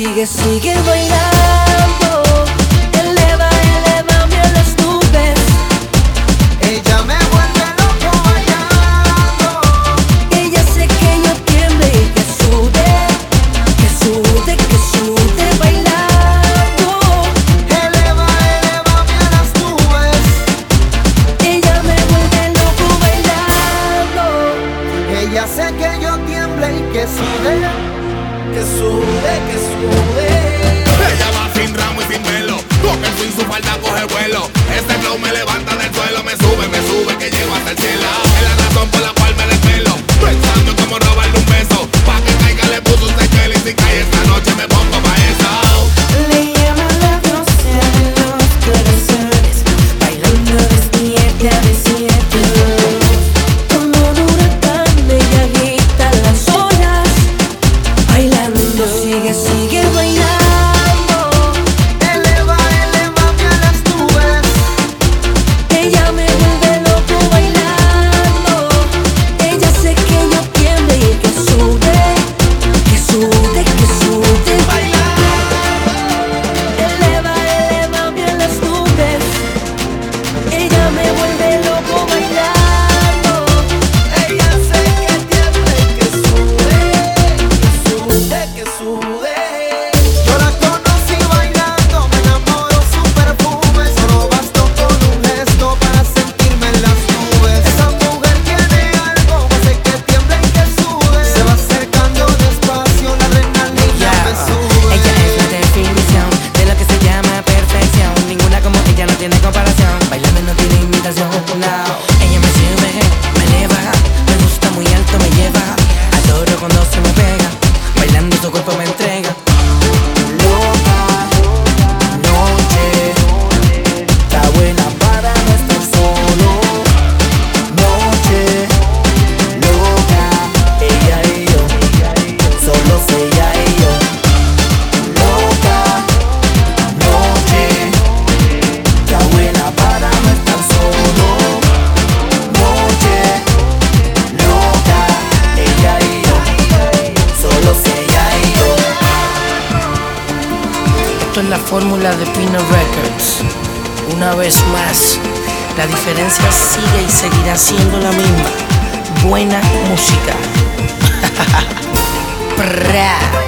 sigue bailando. Eleva, elevame a las nubes. Ella me vuelve loco bailando. Ella hace que yo tiemble y que sude, que sude, que sude bailando. Eleva, elevame a las nubes. Ella me vuelve loco bailando. Ella hace que yo tiemble y que sude, que sude, que sude. Ella va sin ramo y sin velo, con el swing su falda coge vuelo. Este flow me levanta del suelo, me sube, que llego hasta el cielo. Es la razón por la cual me desvelo, pensando en cómo robarle un beso. Pa' que caiga le puso un sequel y si cae esta noche me pongo pa' eso. Le llaman la diosa de los corazones, bailando de 7 a 17. Como un huracán ella agita las olas, bailando, sigue bailando. Eleva, elevame a las nubes. Ella me vuelve loco bailando. Ella hace que yo tiemble y que sude, que sude, que sude bailando. Eleva, elevame a las nubes. Ella me vuelve loco bailando. Ella hace que tiemble y que sude, que sude. Yo la conocí bailando, me enamoró su perfume. Solo bastó con un gesto para sentirme en las nubes. Esa mujer tiene algo, hace que tiemble y que sude. Se va acercando despacio, la adrenalina me sube. Ella es la definición de lo que se llama perfección. Ninguna como ella no tiene comparación. Bailando no tiene imitación, no. Ella me sube, me eleva. Me gusta muy alto, me lleva. Adoro cuando se me pega. Bailando su cuerpo me entrega. Loca noche, está buena para no estar solo. Noche loca, ella y yo, solos ella y yo. Loca noche, está buena para no estar solo. Noche loca, ella y yo, solos ella y yo. Esto es la fórmula de Pino Records. Una vez más, la diferencia sigue y seguirá siendo la misma. Buena música. Prrra.